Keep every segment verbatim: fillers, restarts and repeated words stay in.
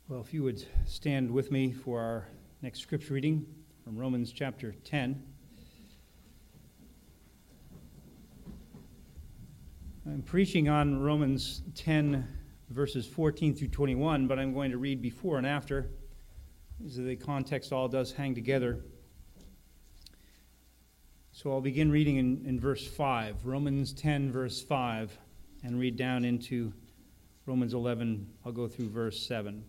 Well, if you would stand with me for our next scripture reading from Romans chapter ten. I'm preaching on Romans ten, verses fourteen through twenty-one, but I'm going to read before and after. The context all does hang together. So I'll begin reading in, in verse five, Romans ten, verse five, and read down into Romans eleven. I'll go through verse seven.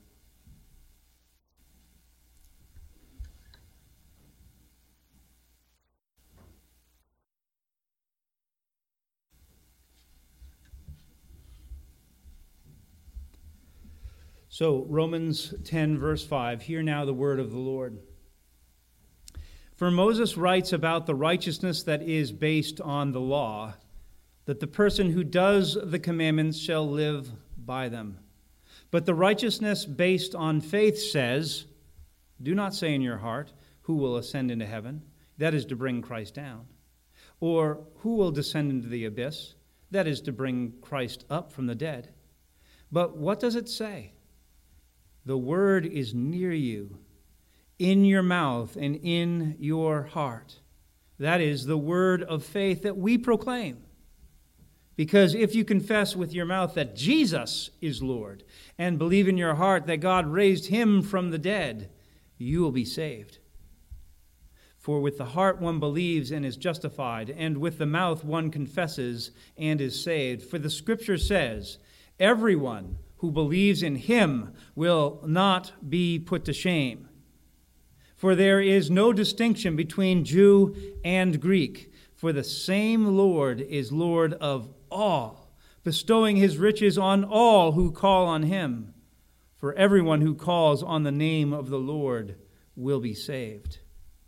So, Romans ten, verse five, hear now the word of the Lord. For Moses writes about the righteousness that is based on the law, that the person who does the commandments shall live by them. But the righteousness based on faith says, do not say in your heart, who will ascend into heaven? That is to bring Christ down. Or who will descend into the abyss? That is to bring Christ up from the dead. But what does it say? The word is near you, in your mouth and in your heart. That is the word of faith that we proclaim. Because if you confess with your mouth that Jesus is Lord and believe in your heart that God raised him from the dead, you will be saved. For with the heart one believes and is justified, and with the mouth one confesses and is saved. For the scripture says, everyone who believes in him will not be put to shame. For there is no distinction between Jew and Greek, for the same Lord is Lord of all, bestowing his riches on all who call on him. For everyone who calls on the name of the Lord will be saved.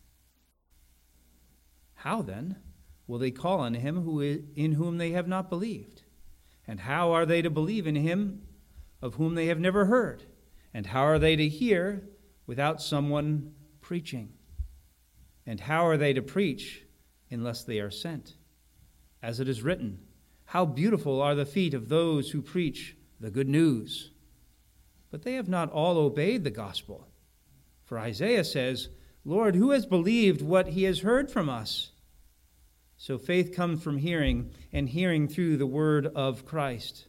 How then will they call on him who in whom they have not believed? And how are they to believe in him of whom they have never heard? And how are they to hear without someone preaching? And how are they to preach unless they are sent? As it is written, how beautiful are the feet of those who preach the good news. But they have not all obeyed the gospel. For Isaiah says, Lord, who has believed what he has heard from us? So faith comes from hearing, and hearing through the word of Christ.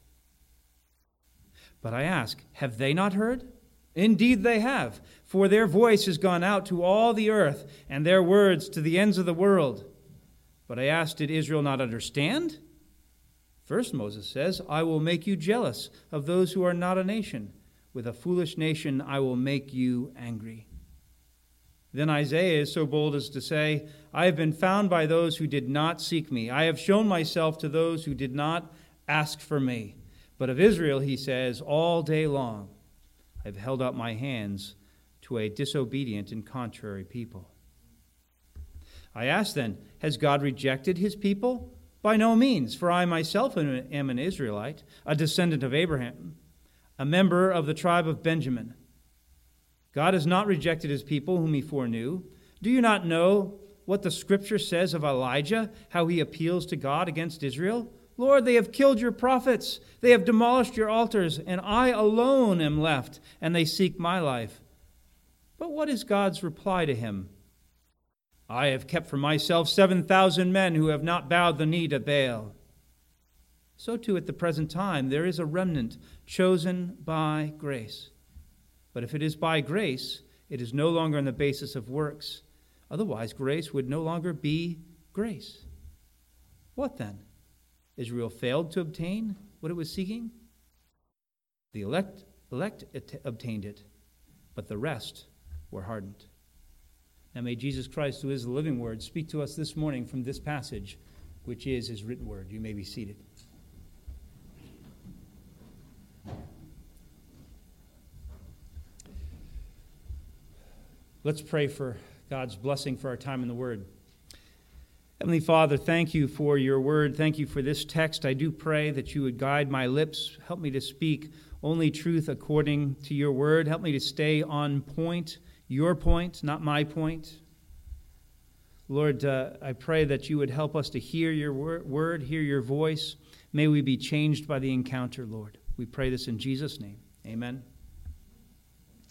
But I ask, have they not heard? Indeed they have, for their voice has gone out to all the earth, and their words to the ends of the world. But I ask, did Israel not understand? First Moses says, I will make you jealous of those who are not a nation. With a foolish nation I will make you angry. Then Isaiah is so bold as to say, I have been found by those who did not seek me. I have shown myself to those who did not ask for me. But of Israel, he says, all day long, I have held out my hands to a disobedient and contrary people. I ask then, has God rejected his people? By no means, for I myself am an Israelite, a descendant of Abraham, a member of the tribe of Benjamin. God has not rejected his people whom he foreknew. Do you not know what the scripture says of Elijah, how he appeals to God against Israel? Lord, they have killed your prophets. They have demolished your altars, and I alone am left, and they seek my life. But what is God's reply to him? I have kept for myself seven thousand men who have not bowed the knee to Baal. So too at the present time there is a remnant chosen by grace. But if it is by grace, it is no longer on the basis of works. Otherwise, grace would no longer be grace. What then? Israel failed to obtain what it was seeking? The elect, elect obtained it, but the rest were hardened. Now may Jesus Christ, who is the living word, speak to us this morning from this passage, which is his written word. You may be seated. Let's pray for God's blessing for our time in the Word. Heavenly Father, thank you for your word. Thank you for this text. I do pray that you would guide my lips. Help me to speak only truth according to your word. Help me to stay on point, your point, not my point. Lord, uh, I pray that you would help us to hear your word, hear your voice. May we be changed by the encounter, Lord. We pray this in Jesus' name. Amen.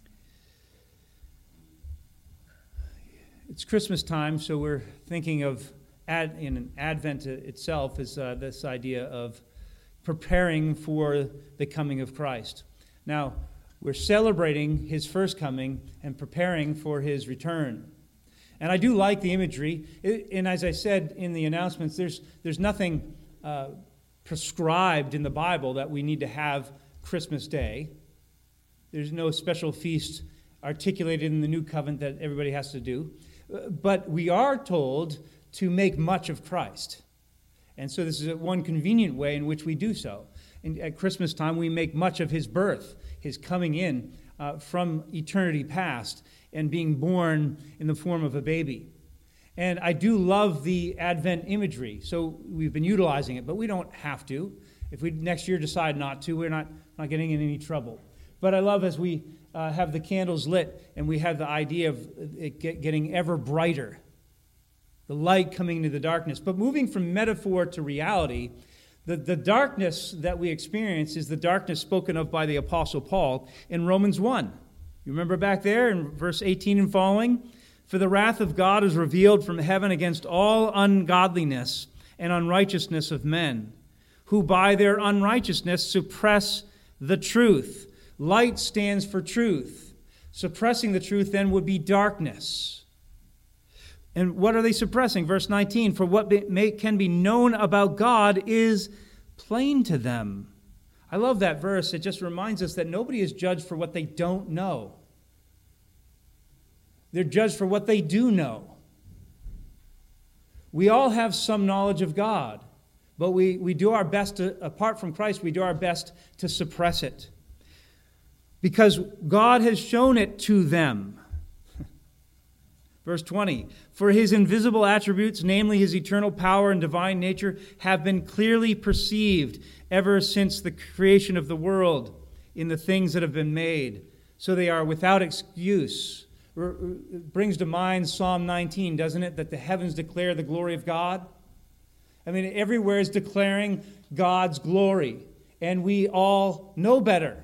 It's Christmas time, so we're thinking of ad, in an Advent itself is uh, this idea of preparing for the coming of Christ. Now, we're celebrating his first coming and preparing for his return. And I do like the imagery. It, and as I said in the announcements, there's there's nothing uh, prescribed in the Bible that we need to have Christmas Day. There's no special feast articulated in the New Covenant that everybody has to do. But we are told to make much of Christ. And so this is one convenient way in which we do so. And at Christmas time, we make much of his birth, his coming in uh, from eternity past and being born in the form of a baby. And I do love the Advent imagery, so we've been utilizing it, but we don't have to. If we next year decide not to, we're not, not getting in any trouble. But I love as we uh, have the candles lit and we have the idea of it get, getting ever brighter, the light coming into the darkness. But moving from metaphor to reality, the, the darkness that we experience is the darkness spoken of by the Apostle Paul in Romans one. You remember back there in verse eighteen and following? For the wrath of God is revealed from heaven against all ungodliness and unrighteousness of men, who by their unrighteousness suppress the truth. Light stands for truth. Suppressing the truth then would be darkness. And what are they suppressing? Verse nineteen, for what be, may, can be known about God is plain to them. I love that verse. It just reminds us that nobody is judged for what they don't know. They're judged for what they do know. We all have some knowledge of God, but we, we do our best to, apart from Christ, we do our best to suppress it. Because God has shown it to them. Verse twenty, for his invisible attributes, namely his eternal power and divine nature, have been clearly perceived ever since the creation of the world in the things that have been made. So they are without excuse. It brings to mind Psalm nineteen, doesn't it? That the heavens declare the glory of God. I mean, everywhere is declaring God's glory. And we all know better.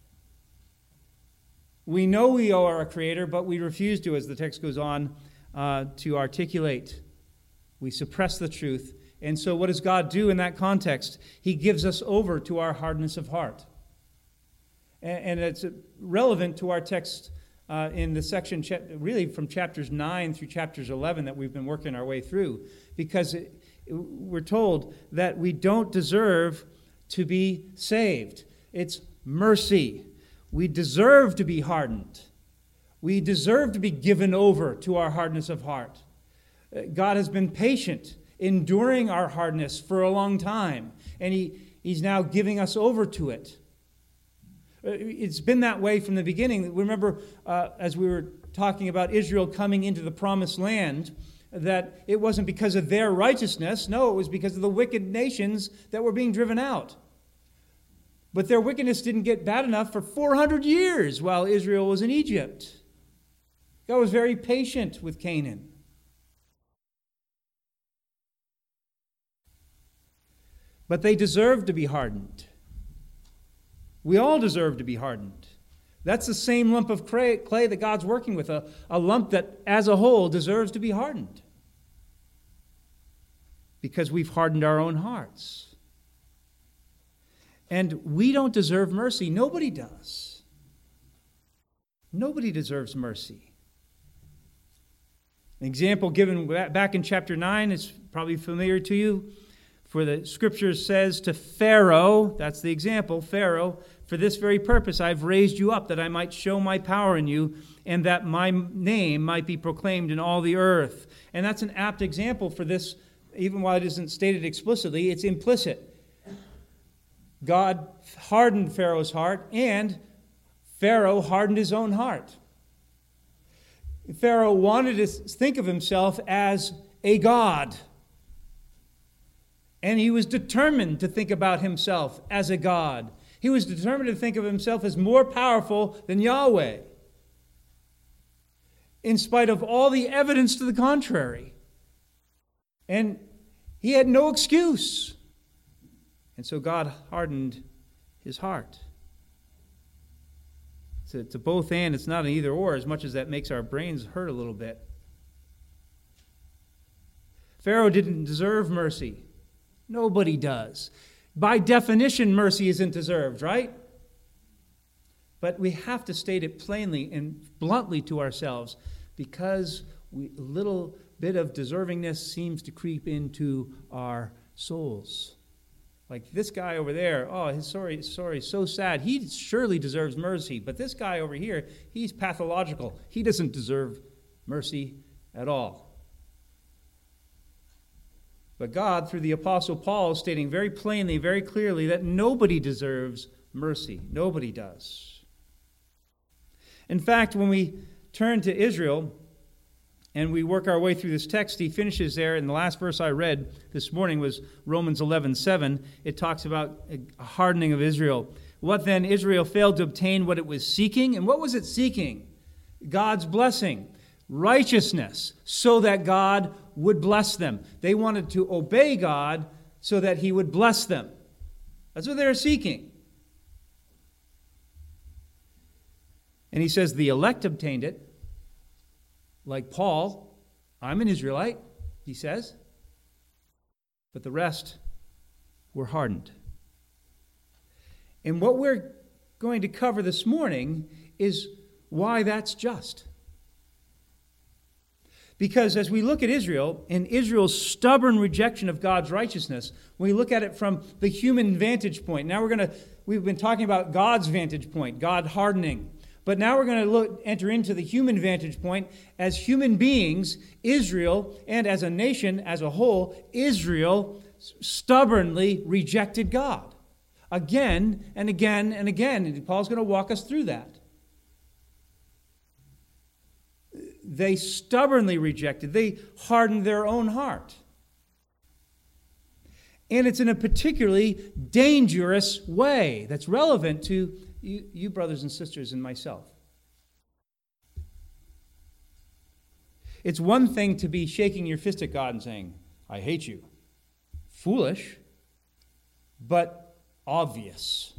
We know we owe our Creator, but we refuse to, as the text goes on, uh, to articulate. We suppress the truth. And so what does God do in that context? He gives us over to our hardness of heart. And, and it's relevant to our text uh, in the section, really from chapters nine through chapters eleven that we've been working our way through. Because it, we're told that we don't deserve to be saved. It's mercy. We deserve to be hardened. We deserve to be given over to our hardness of heart. God has been patient, enduring our hardness for a long time, and he, He's now giving us over to it. It's been that way from the beginning. Remember, uh, as we were talking about Israel coming into the promised land, that it wasn't because of their righteousness. No, it was because of the wicked nations that were being driven out. But their wickedness didn't get bad enough for four hundred years while Israel was in Egypt. God was very patient with Canaan. But they deserved to be hardened. We all deserve to be hardened. That's the same lump of clay that God's working with, a, a lump that as a whole deserves to be hardened. Because we've hardened our own hearts. And we don't deserve mercy. Nobody does. Nobody deserves mercy. An example given back in chapter nine is probably familiar to you. For the scripture says to Pharaoh, that's the example, Pharaoh, for this very purpose I've raised you up, that I might show my power in you, and that my name might be proclaimed in all the earth. And that's an apt example for this, even while it isn't stated explicitly, it's implicit. God hardened Pharaoh's heart, and Pharaoh hardened his own heart. Pharaoh wanted to think of himself as a god. And he was determined to think about himself as a god. He was determined to think of himself as more powerful than Yahweh, in spite of all the evidence to the contrary. And he had no excuse. And so God hardened his heart. It's a, it's a both and, it's not an either or, as much as that makes our brains hurt a little bit. Pharaoh didn't deserve mercy. Nobody does. By definition, mercy isn't deserved, right? But we have to state it plainly and bluntly to ourselves because we, a little bit of deservingness seems to creep into our souls. Like this guy over there, oh, his story, story is so sad. He surely deserves mercy. But this guy over here, he's pathological. He doesn't deserve mercy at all. But God, through the Apostle Paul, is stating very plainly, very clearly, that nobody deserves mercy. Nobody does. In fact, when we turn to Israel and we work our way through this text, he finishes there, and the last verse I read this morning was Romans eleven seven. It talks about a hardening of Israel. What then? Israel failed to obtain what it was seeking. And what was it seeking? God's blessing, righteousness, so that God would bless them. They wanted to obey God so that he would bless them. That's what they were seeking. And he says the elect obtained it. Like Paul, I'm an Israelite, he says. But the rest were hardened. And what we're going to cover this morning is why that's just. Because as we look at Israel and Israel's stubborn rejection of God's righteousness, we look at it from the human vantage point. Now we're going to, we've been talking about God's vantage point, God hardening. But now we're going to look, enter into the human vantage point. As human beings, Israel, and as a nation as a whole, Israel stubbornly rejected God. Again and again and again. And Paul's going to walk us through that. They stubbornly rejected. They hardened their own heart. And it's in a particularly dangerous way that's relevant to you, you brothers and sisters, and myself. It's one thing to be shaking your fist at God and saying, I hate you. Foolish, but obvious.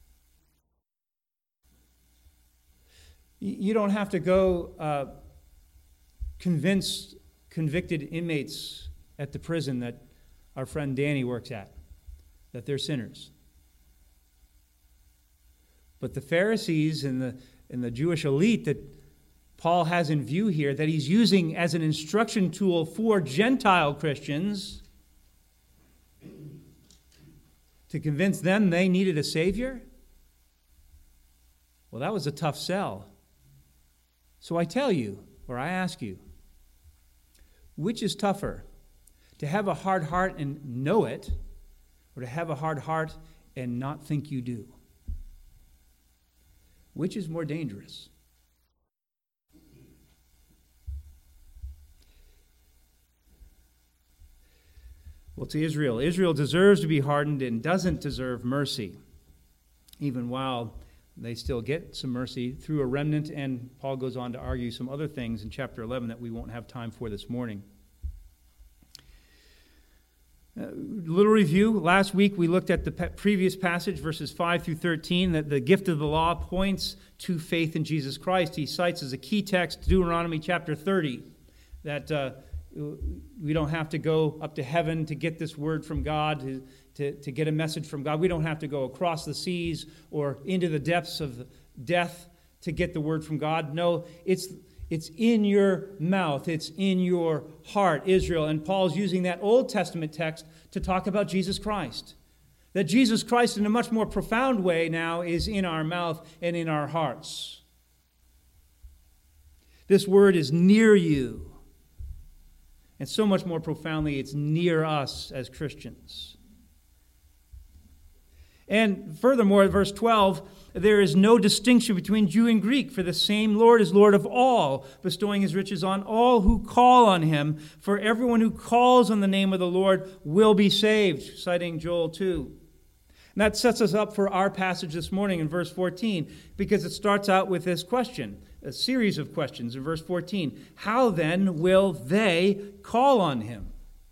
You don't have to go uh, convince convicted inmates at the prison that our friend Danny works at that they're sinners. But the Pharisees and the, and the Jewish elite that Paul has in view here, that he's using as an instruction tool for Gentile Christians to convince them they needed a Savior, well, that was a tough sell. So I tell you, or I ask you, which is tougher? To have a hard heart and know it, or to have a hard heart and not think you do? Which is more dangerous? Well, to Israel, Israel deserves to be hardened and doesn't deserve mercy, even while they still get some mercy through a remnant, and Paul goes on to argue some other things in chapter eleven that we won't have time for this morning. A little review. Last week we looked at the previous passage, verses five through thirteen, that the gift of the law points to faith in Jesus Christ. He cites as a key text Deuteronomy chapter thirty, that uh, we don't have to go up to heaven to get this word from God, to, to, to get a message from God. We don't have to go across the seas or into the depths of death to get the word from God. No, it's It's in your mouth. It's in your heart, Israel. And Paul's using that Old Testament text to talk about Jesus Christ. That Jesus Christ, in a much more profound way now, is in our mouth and in our hearts. This word is near you. And so much more profoundly, it's near us as Christians. And furthermore, verse twelve, there is no distinction between Jew and Greek, for the same Lord is Lord of all, bestowing his riches on all who call on him. For everyone who calls on the name of the Lord will be saved, citing Joel two. And that sets us up for our passage this morning in verse fourteen, because it starts out with this question, a series of questions in verse fourteen. How then will they call on him?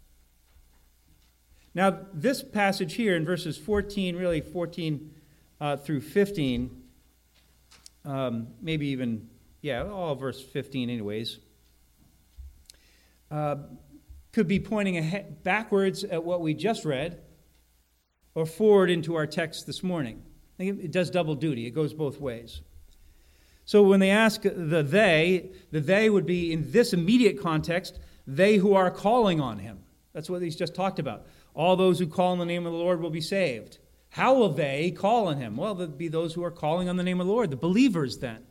Now, this passage here in verses fourteen, really fourteen uh, through fifteen, um, maybe even, yeah, all verse fifteen anyways, uh, could be pointing ahead, backwards at what we just read, or forward into our text this morning. I think it does double duty. It goes both ways. So when they ask the they, the they would be, in this immediate context, they who are calling on him. That's what he's just talked about. All those who call on the name of the Lord will be saved. How will they call on him? Well, they'll be those who are calling on the name of the Lord, the believers then,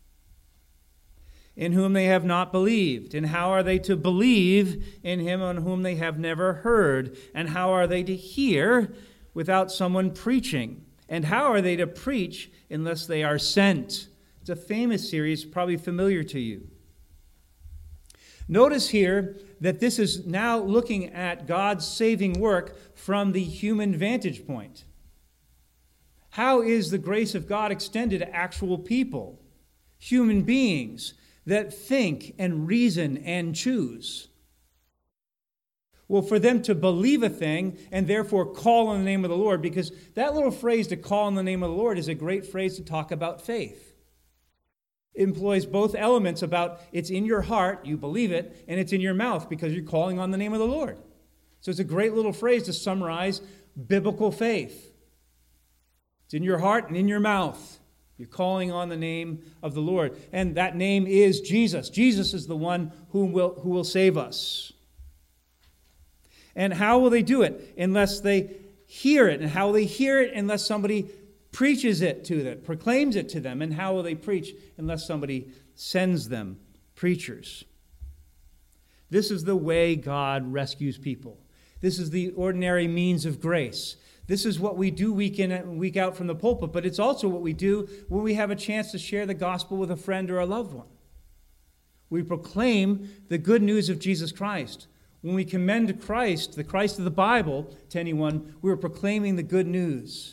in whom they have not believed. And how are they to believe in him on whom they have never heard? And how are they to hear without someone preaching? And how are they to preach unless they are sent? It's a famous series, probably familiar to you. Notice here that this is now looking at God's saving work from the human vantage point. How is the grace of God extended to actual people, human beings that think and reason and choose? Well, for them to believe a thing and therefore call on the name of the Lord, because that little phrase, to call on the name of the Lord, is a great phrase to talk about faith. It employs both elements about it's in your heart, you believe it, and it's in your mouth because you're calling on the name of the Lord. So it's a great little phrase to summarize biblical faith. It's in your heart and in your mouth. You're calling on the name of the Lord. And that name is Jesus. Jesus is the one who will, who will save us. And how will they do it? Unless they hear it. And how will they hear it? Unless somebody preaches it to them, proclaims it to them. And how will they preach? Unless somebody sends them preachers. This is the way God rescues people. This is the ordinary means of grace. This is what we do week in and week out from the pulpit, but it's also what we do when we have a chance to share the gospel with a friend or a loved one. We proclaim the good news of Jesus Christ. When we commend Christ, the Christ of the Bible, to anyone, we are proclaiming the good news.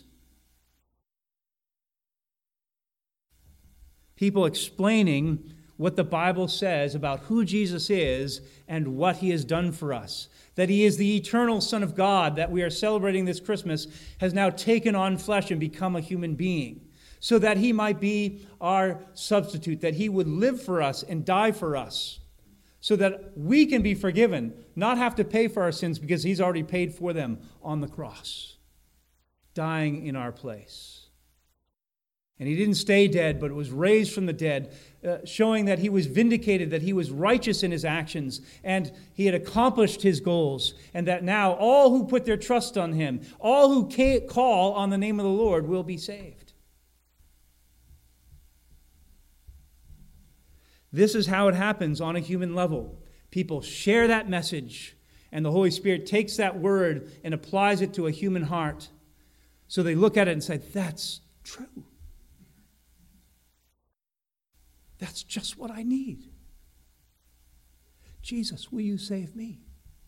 People explaining what the Bible says about who Jesus is and what he has done for us. That he is the eternal Son of God that we are celebrating this Christmas, has now taken on flesh and become a human being, so that he might be our substitute, that he would live for us and die for us, so that we can be forgiven, not have to pay for our sins because he's already paid for them on the cross, dying in our place. And he didn't stay dead, but was raised from the dead, uh, showing that he was vindicated, that he was righteous in his actions, and he had accomplished his goals, and that now all who put their trust on him, all who call on the name of the Lord will be saved. This is how it happens on a human level. People share that message, and the Holy Spirit takes that word and applies it to a human heart. So they look at it and say, that's true. That's just what I need. Jesus, will you save me?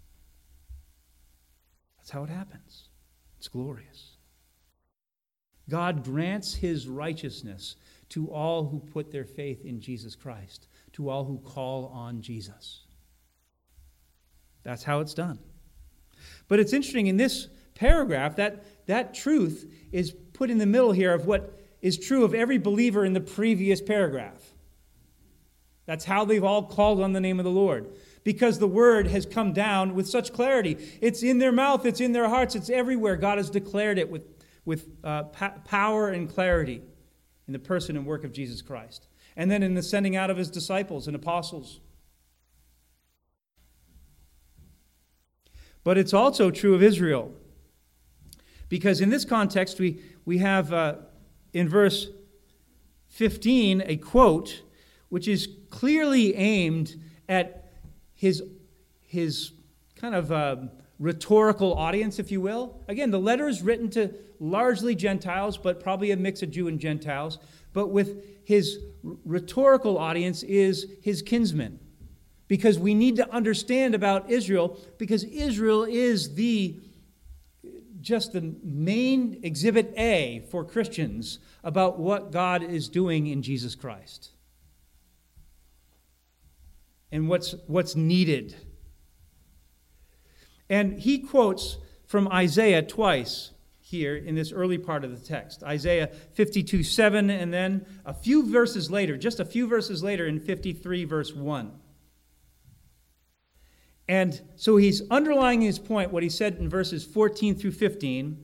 That's how it happens. It's glorious. God grants his righteousness to all who put their faith in Jesus Christ, to all who call on Jesus. That's how it's done. But it's interesting, in this paragraph, that, that truth is put in the middle here of what is true of every believer in the previous paragraph. That's how they've all called on the name of the Lord. Because the word has come down with such clarity. It's in their mouth, it's in their hearts, it's everywhere. God has declared it with, with uh, pa- power and clarity in the person and work of Jesus Christ. And then in the sending out of his disciples and apostles. But it's also true of Israel. Because in this context, we, we have uh, in verse fifteen a quote which is clearly aimed at his, his kind of uh, rhetorical audience, if you will. Again, the letter is written to largely Gentiles, but probably a mix of Jew and Gentiles. But with his rhetorical audience is his kinsmen. Because we need to understand about Israel, because Israel is the just the main exhibit A for Christians about what God is doing in Jesus Christ. And what's what's needed. And he quotes from Isaiah twice here in this early part of the text. Isaiah fifty-two seven, and then a few verses later, just a few verses later in fifty-three verse one. And so he's underlying his point, what he said in verses fourteen through fifteen.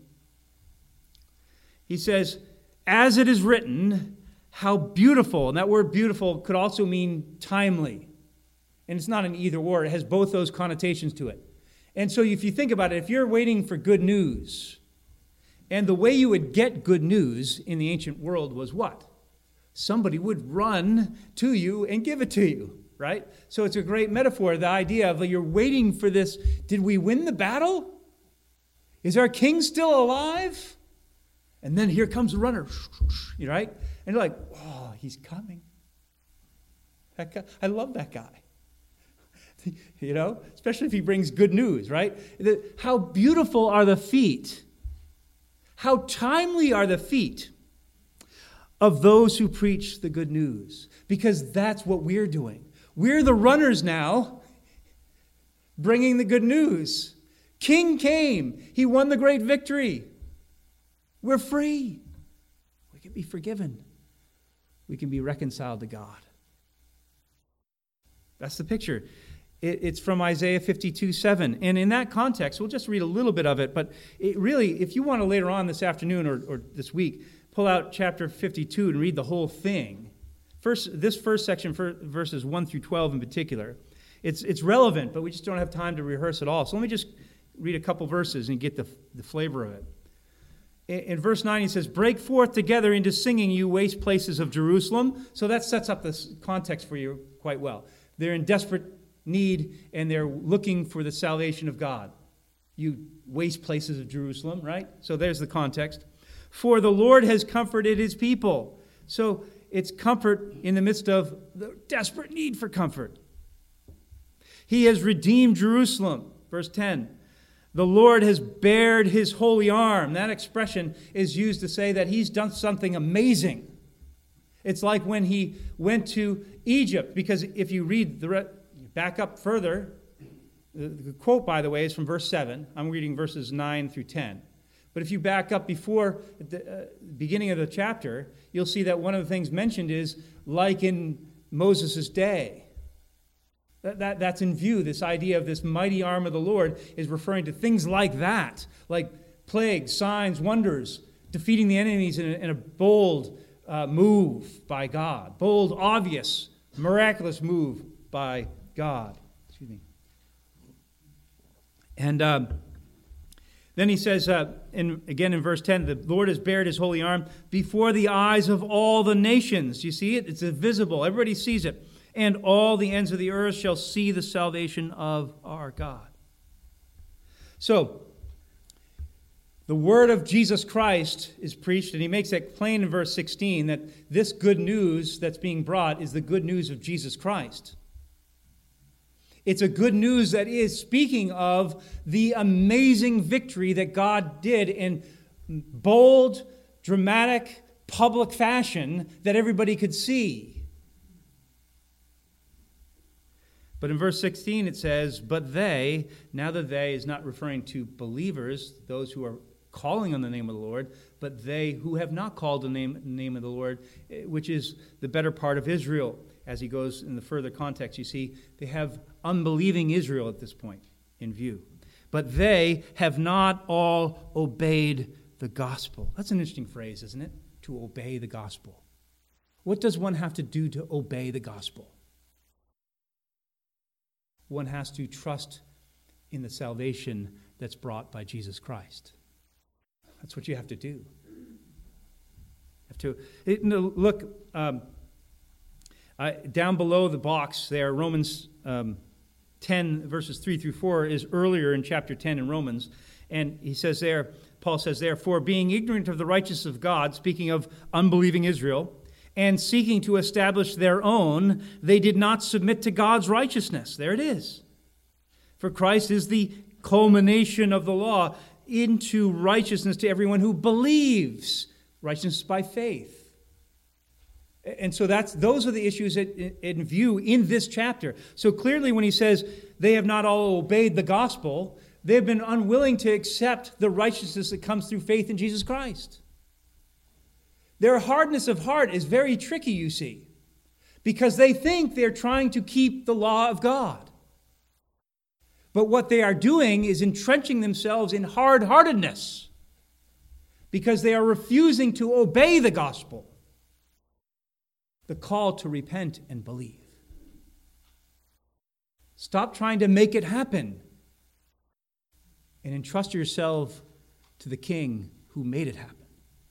He says, as it is written, how beautiful, and that word beautiful could also mean timely. And it's not an either or, it has both those connotations to it. And so if you think about it, if you're waiting for good news, and the way you would get good news in the ancient world was what? Somebody would run to you and give it to you, right? So it's a great metaphor, the idea of you're waiting for this. Did we win the battle? Is our king still alive? And then here comes the runner, right? And you're like, oh, he's coming. That guy, I love that guy. You know, especially if he brings good news, right? How beautiful are the feet. How timely are the feet of those who preach the good news. Because that's what we're doing. We're the runners now, bringing the good news. King came. He won the great victory. We're free. We can be forgiven. We can be reconciled to God. That's the picture. It's from Isaiah fifty-two seven. And in that context, we'll just read a little bit of it. But it really, if you want to later on this afternoon or, or this week, pull out chapter fifty-two and read the whole thing. First, this first section, verses one through twelve in particular, it's, it's relevant, but we just don't have time to rehearse it all. So let me just read a couple verses and get the, the flavor of it. In, in verse nine, he says, break forth together into singing, you waste places of Jerusalem. So that sets up this context for you quite well. They're in desperate need, and they're looking for the salvation of God. You waste places of Jerusalem, right? So there's the context. For the Lord has comforted his people. So it's comfort in the midst of the desperate need for comfort. He has redeemed Jerusalem. Verse ten. The Lord has bared his holy arm. That expression is used to say that he's done something amazing. It's like when he went to Egypt, because if you read the re- back up further, the, the quote, by the way, is from verse seven. I'm reading verses nine through ten. But if you back up before the uh, beginning of the chapter, you'll see that one of the things mentioned is like in Moses' day. That, that, that's in view. This idea of this mighty arm of the Lord is referring to things like that, like plagues, signs, wonders, defeating the enemies in a, in a bold uh, move by God. Bold, obvious, miraculous move by God. Excuse me. And um, then he says, uh, in, again in verse ten, the Lord has bared his holy arm before the eyes of all the nations. You see it? It's visible. Everybody sees it. And all the ends of the earth shall see the salvation of our God. So, the word of Jesus Christ is preached, and he makes that plain in verse sixteen, that this good news that's being brought is the good news of Jesus Christ. It's a good news that is speaking of the amazing victory that God did in bold, dramatic, public fashion that everybody could see. But in verse sixteen it says, but they, now the they is not referring to believers, those who are calling on the name of the Lord, but they who have not called the name, name of the Lord, which is the better part of Israel. As he goes in the further context, you see, they have unbelieving Israel at this point in view. But they have not all obeyed the gospel. That's an interesting phrase, isn't it? To obey the gospel. What does one have to do to obey the gospel? One has to trust in the salvation that's brought by Jesus Christ. That's what you have to do. You have to it, no, look um, uh, down below the box there. Romans um, ten verses three through four is earlier in chapter ten in Romans, and he says there, Paul says, therefore, being ignorant of the righteousness of God, speaking of unbelieving Israel, and seeking to establish their own, they did not submit to God's righteousness. There it is. For Christ is the culmination of the law into righteousness to everyone who believes. Righteousness by faith. And so that's those are the issues in view in this chapter. So clearly when he says they have not all obeyed the gospel, they have been unwilling to accept the righteousness that comes through faith in Jesus Christ. Their hardness of heart is very tricky, you see, because they think they're trying to keep the law of God. But what they are doing is entrenching themselves in hard-heartedness because they are refusing to obey the gospel, the call to repent and believe. Stop trying to make it happen and entrust yourself to the King who made it happen.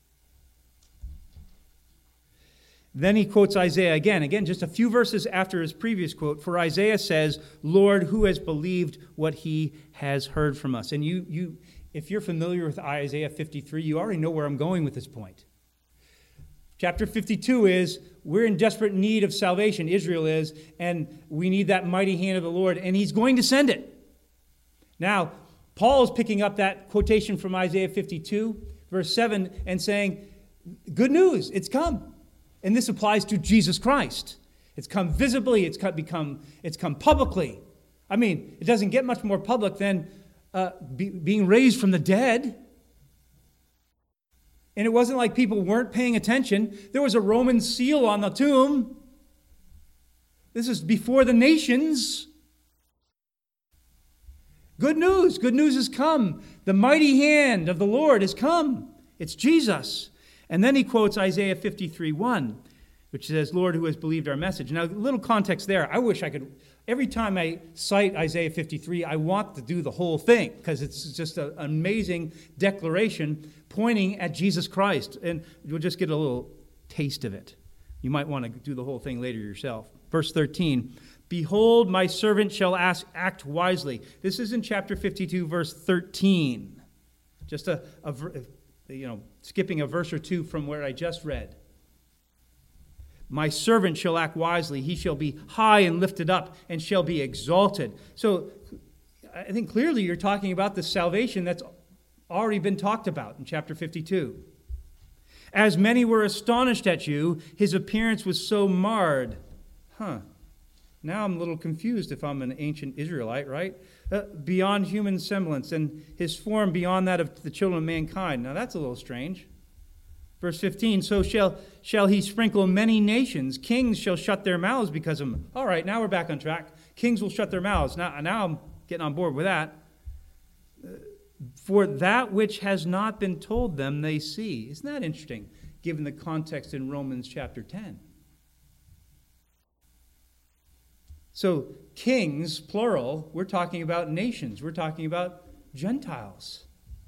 Then he quotes Isaiah again, again, just a few verses after his previous quote. For Isaiah says, Lord, who has believed what he has heard from us? And you, you, if you're familiar with Isaiah fifty-three, you already know where I'm going with this point. Chapter fifty-two is, we're in desperate need of salvation, Israel is, and we need that mighty hand of the Lord, and he's going to send it. Now, Paul is picking up that quotation from Isaiah fifty-two, verse seven, and saying, good news, it's come. And this applies to Jesus Christ. It's come visibly, it's come, become, it's come publicly. I mean, it doesn't get much more public than uh, be, being raised from the dead. And it wasn't like people weren't paying attention. There was a Roman seal on the tomb. This is before the nations. Good news. Good news has come. The mighty hand of the Lord has come. It's Jesus. And then he quotes Isaiah fifty-three one, which says, Lord, who has believed our message. Now, a little context there. I wish I could, every time I cite Isaiah fifty-three, I want to do the whole thing because it's just an amazing declaration pointing at Jesus Christ. And you'll just get a little taste of it. You might want to do the whole thing later yourself. Verse thirteen, behold, my servant shall ask, act wisely. This is in chapter fifty-two, verse thirteen. Just a, a you know, skipping a verse or two from where I just read. My servant shall act wisely. He shall be high and lifted up and shall be exalted. So I think clearly you're talking about the salvation that's already been talked about in chapter fifty-two. As many were astonished at you, his appearance was so marred. Huh. Now I'm a little confused if I'm an ancient Israelite, right? Uh, beyond human semblance, and his form beyond that of the children of mankind. Now that's a little strange. Verse fifteen, so shall, shall he sprinkle many nations. Kings shall shut their mouths because of him. All right, now we're back on track. Kings will shut their mouths. Now, now I'm getting on board with that. Uh, for that which has not been told them, they see. Isn't that interesting, given the context in Romans chapter ten? So kings, plural, we're talking about nations. We're talking about Gentiles.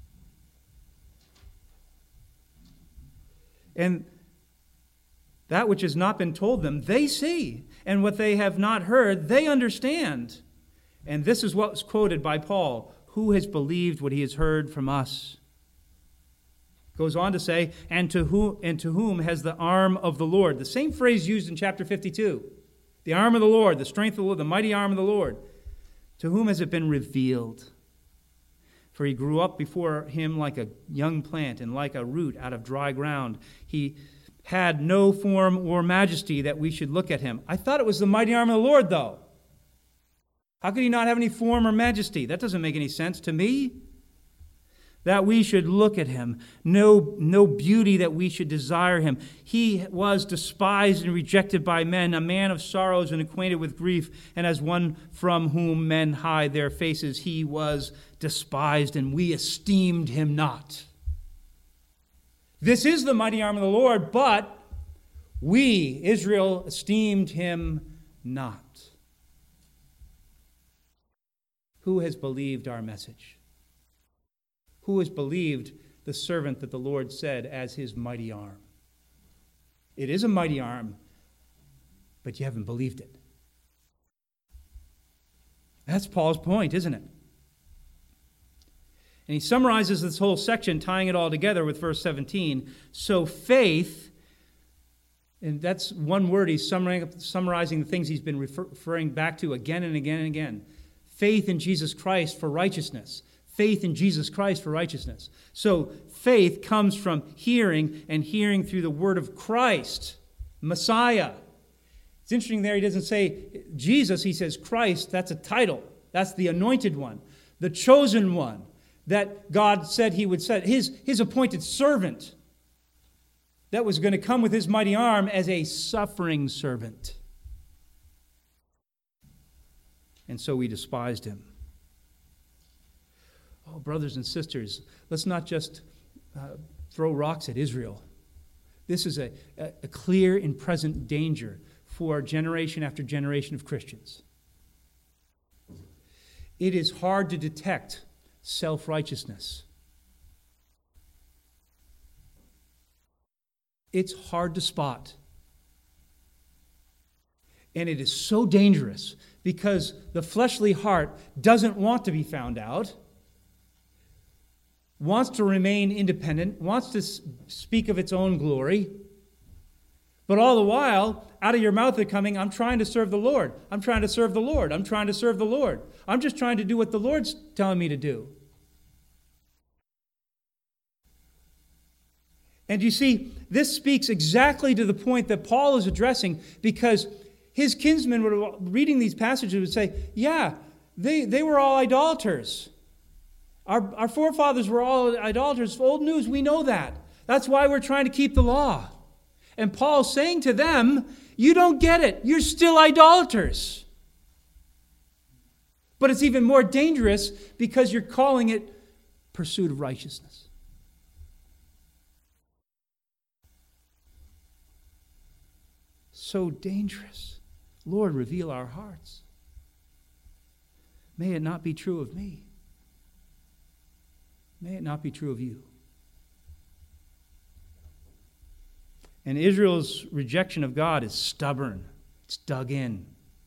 And that which has not been told them, they see. And what they have not heard, they understand. And this is what's quoted by Paul. Who has believed what he has heard from us? Goes on to say, and to whom, and to whom has the arm of the Lord? The same phrase used in chapter fifty-two. The arm of the Lord, the strength of the Lord, the mighty arm of the Lord. To whom has it been revealed? For he grew up before him like a young plant and like a root out of dry ground. He had no form or majesty that we should look at him. I thought it was the mighty arm of the Lord, though. How could he not have any form or majesty? That doesn't make any sense to me. That we should look at him. No, no beauty that we should desire him. He was despised and rejected by men, a man of sorrows and acquainted with grief, and as one from whom men hide their faces, he was despised, and we esteemed him not. This is the mighty arm of the Lord, but we, Israel, esteemed him not. Who has believed our message? Who has believed the servant that the Lord said as his mighty arm? It is a mighty arm, but you haven't believed it. That's Paul's point, isn't it? And he summarizes this whole section, tying it all together with verse seventeen. So faith, and that's one word, he's summarizing the things he's been referring back to again and again and again. Faith in Jesus Christ for righteousness. Faith in Jesus Christ for righteousness. So faith comes from hearing, and hearing through the word of Christ, Messiah. It's interesting there, he doesn't say Jesus, he says Christ. That's a title. That's the anointed one, the chosen one that God said he would send, his, his appointed servant that was going to come with his mighty arm as a suffering servant. And so we despised him. Oh, brothers and sisters, let's not just uh, throw rocks at Israel. This is a, a, a clear and present danger for generation after generation of Christians. It is hard to detect self-righteousness. It's hard to spot. And it is so dangerous because the fleshly heart doesn't want to be found out, wants to remain independent, wants to speak of its own glory. But all the while, out of your mouth they're coming, I'm trying to serve the Lord. I'm trying to serve the Lord. I'm trying to serve the Lord. I'm just trying to do what the Lord's telling me to do. And you see, this speaks exactly to the point that Paul is addressing, because his kinsmen, would, reading these passages, would say, yeah, they, they were all idolaters. Our, our forefathers were all idolaters. Old news, we know that. That's why we're trying to keep the law. And Paul's saying to them, you don't get it. You're still idolaters. But it's even more dangerous because you're calling it pursuit of righteousness. So dangerous. Lord, reveal our hearts. May it not be true of me. May it not be true of you. And Israel's rejection of God is stubborn. It's dug in.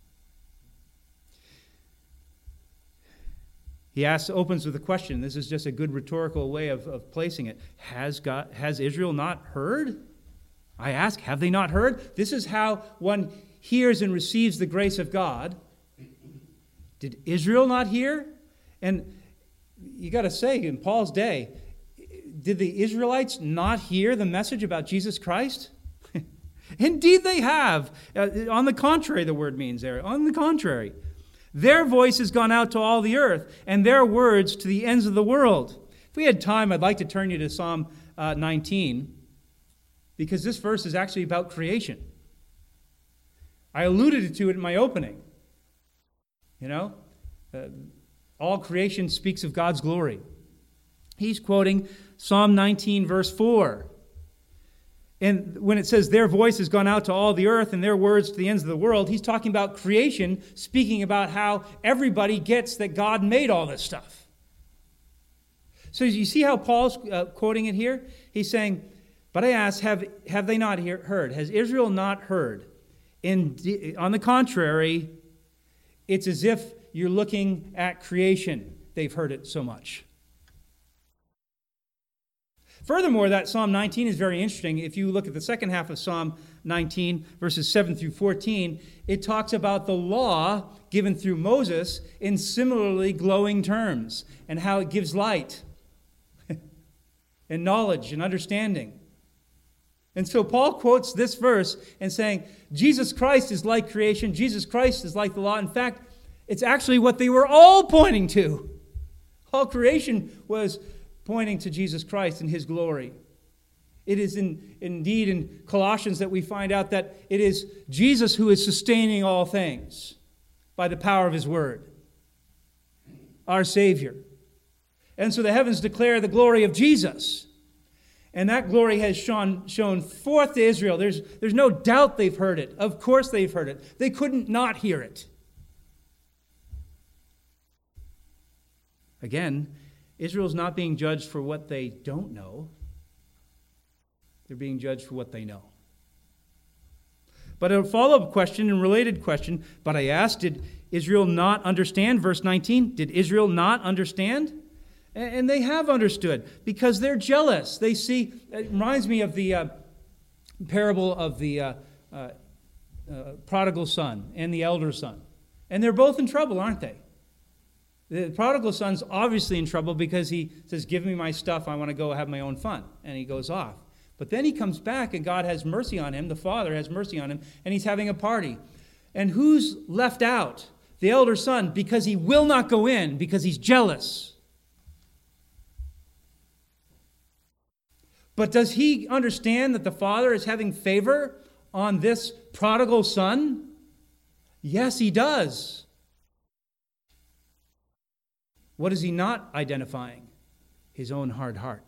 He asks, opens with a question. This is just a good rhetorical way of, of placing it. Has God, has Israel not heard? I ask, have they not heard? This is how one hears and receives the grace of God. Did Israel not hear? And you got to say, in Paul's day, did the Israelites not hear the message about Jesus Christ? Indeed they have. Uh, on the contrary, the word means there. On the contrary. Their voice has gone out to all the earth, and their words to the ends of the world. If we had time, I'd like to turn you to Psalm uh, nineteen, because this verse is actually about creation. I alluded to it in my opening. You know, uh, all creation speaks of God's glory. He's quoting Psalm nineteen, verse four. And when it says their voice has gone out to all the earth and their words to the ends of the world, he's talking about creation, speaking about how everybody gets that God made all this stuff. So you see how Paul's uh, quoting it here? He's saying, but I ask, have, have they not hear, heard? Has Israel not heard? In, on the contrary, it's as if you're looking at creation. They've heard it so much. Furthermore, that Psalm nineteen is very interesting. If you look at the second half of Psalm nineteen, verses seven through fourteen, it talks about the law given through Moses in similarly glowing terms and how it gives light and knowledge and understanding. And so Paul quotes this verse and saying, Jesus Christ is like creation. Jesus Christ is like the law. In fact, it's actually what they were all pointing to. All creation was pointing to Jesus Christ and his glory. It is in, indeed in Colossians that we find out that it is Jesus who is sustaining all things by the power of his word, our Savior. And so the heavens declare the glory of Jesus. And that glory has shone, shown forth to Israel. There's, there's no doubt they've heard it. Of course they've heard it. They couldn't not hear it. Again, Israel's not being judged for what they don't know. They're being judged for what they know. But a follow-up question and related question, but I asked, did Israel not understand? Verse nineteen, did Israel not understand? And they have understood because they're jealous. They see, it reminds me of the uh, parable of the uh, uh, uh, prodigal son and the elder son. And they're both in trouble, aren't they? The prodigal son's obviously in trouble because he says, give me my stuff, I want to go have my own fun. And he goes off. But then he comes back and God has mercy on him, the father has mercy on him, and he's having a party. And who's left out? The elder son, because he will not go in, because he's jealous. But does he understand that the father is having favor on this prodigal son? Yes, he does. What is he not identifying? His own hard heart.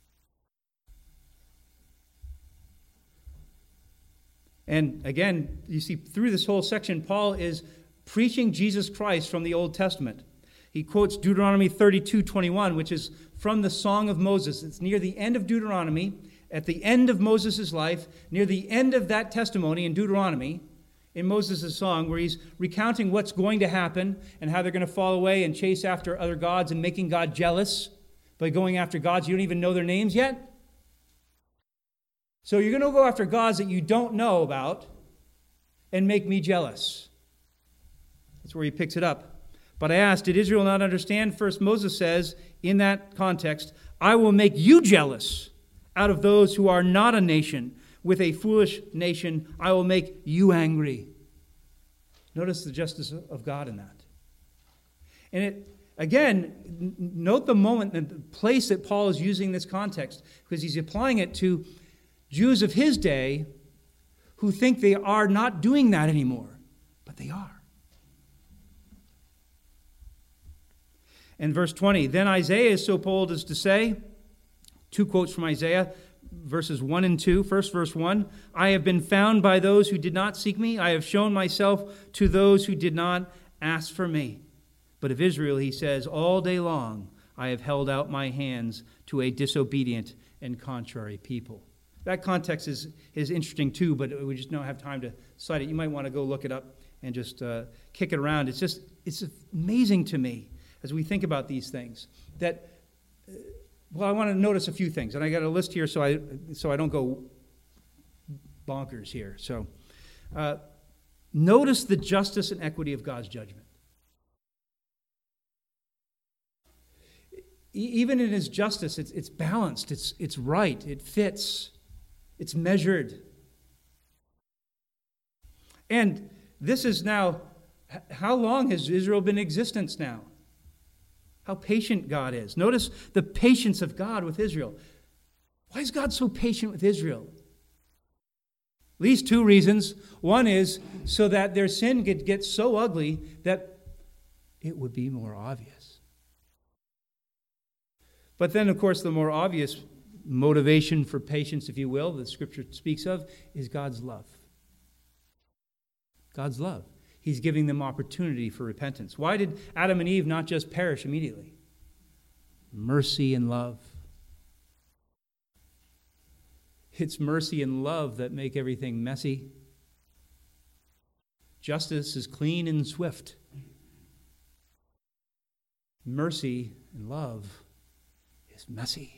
And again, you see, through this whole section, Paul is preaching Jesus Christ from the Old Testament. He quotes Deuteronomy thirty-two twenty-one, which is from the Song of Moses. It's near the end of Deuteronomy, at the end of Moses' life, near the end of that testimony in Deuteronomy, in Moses' song, where he's recounting what's going to happen and how they're going to fall away and chase after other gods and making God jealous by going after gods you don't even know their names yet. So you're going to go after gods that you don't know about and make me jealous. That's where he picks it up. But I asked, did Israel not understand? First, Moses says, in that context, I will make you jealous out of those who are not a nation. With a foolish nation, I will make you angry. Notice the justice of God in that. And it, again, note the moment and the place that Paul is using this context, because he's applying it to Jews of his day who think they are not doing that anymore, but they are. And verse twenty, then Isaiah is so bold as to say, two quotes from Isaiah, verses one and two. First, verse one, I have been found by those who did not seek me. I have shown myself to those who did not ask for me. But of Israel, he says, all day long I have held out my hands to a disobedient and contrary people. That context is, is interesting too, but we just don't have time to cite it. You might want to go look it up and just uh, kick it around. It's just, it's amazing to me as we think about these things that, uh, well, I want to notice a few things. And I got a list here so I, so I don't go bonkers here. So uh, notice the justice and equity of God's judgment. E- even in his justice, it's, it's balanced, it's, it's right, it fits. It's measured. And this is now, how long has Israel been in existence now? How patient God is. Notice the patience of God with Israel. Why is God so patient with Israel? At least two reasons. One is so that their sin could get so ugly that it would be more obvious. But then, of course, the more obvious motivation for patience, if you will, that Scripture speaks of, is God's love. God's love. He's giving them opportunity for repentance. Why did Adam and Eve not just perish immediately? Mercy and love. It's mercy and love that make everything messy. Justice is clean and swift. Mercy and love is messy.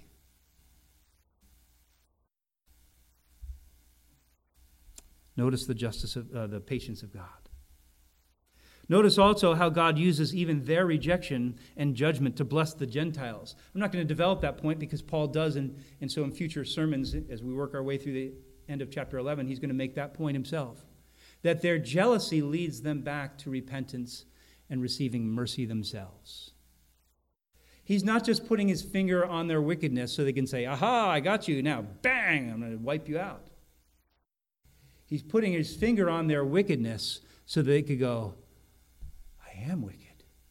Notice the justice of uh, the patience of God. Notice also how God uses even their rejection and judgment to bless the Gentiles. I'm not going to develop that point because Paul does, and, and so in future sermons, as we work our way through the end of chapter eleven, he's going to make that point himself. That their jealousy leads them back to repentance and receiving mercy themselves. He's not just putting his finger on their wickedness so they can say, aha, I got you, now bang, I'm going to wipe you out. He's putting his finger on their wickedness so they could go, I am wicked.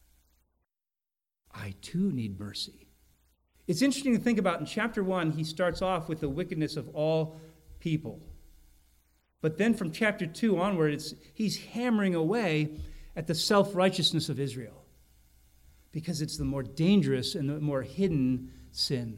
I too need mercy. It's interesting to think about. In chapter one, he starts off with the wickedness of all people. But then from chapter two onward, it's, he's hammering away at the self-righteousness of Israel because it's the more dangerous and the more hidden sin.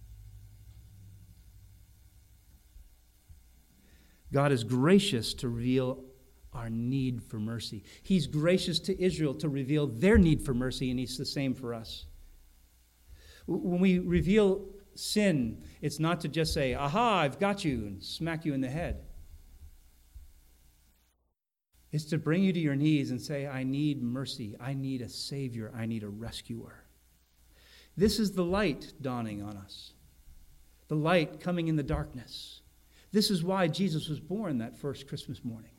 God is gracious to reveal our need for mercy. He's gracious to Israel to reveal their need for mercy, and he's the same for us. When we reveal sin, it's not to just say, aha, I've got you, and smack you in the head. It's to bring you to your knees and say, I need mercy. I need a Savior. I need a rescuer. This is the light dawning on us. The light coming in the darkness. This is why Jesus was born that first Christmas morning.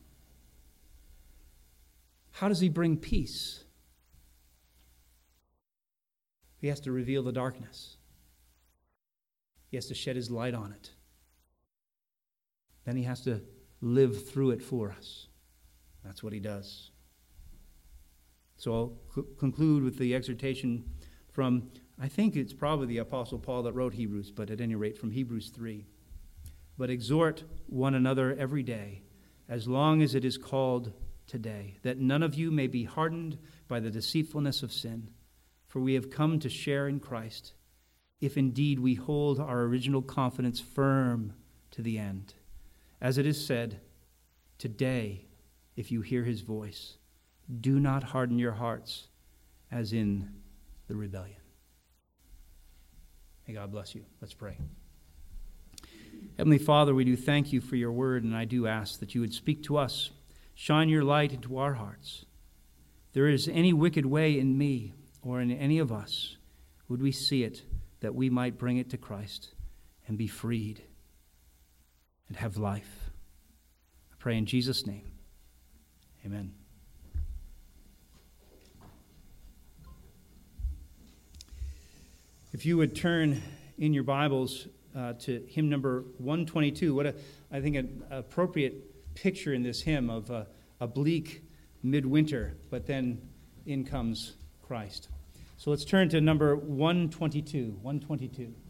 How does he bring peace? He has to reveal the darkness. He has to shed his light on it. Then he has to live through it for us. That's what he does. So I'll c- conclude with the exhortation from, I think it's probably the Apostle Paul that wrote Hebrews, but at any rate from Hebrews three. But exhort one another every day, as long as it is called today, that none of you may be hardened by the deceitfulness of sin. For we have come to share in Christ, if indeed we hold our original confidence firm to the end. As it is said, today, if you hear his voice, do not harden your hearts as in the rebellion. May God bless you. Let's pray. Heavenly Father, we do thank you for your word, and I do ask that you would speak to us. Shine your light into our hearts. If there is any wicked way in me or in any of us, would we see it, that we might bring it to Christ and be freed and have life. I pray in Jesus' name. Amen. If you would turn in your Bibles uh, to hymn number one twenty-two, what a, I think an appropriate picture in this hymn of uh, a bleak midwinter, but then in comes Christ. So let's turn to number one twenty-two. one twenty-two.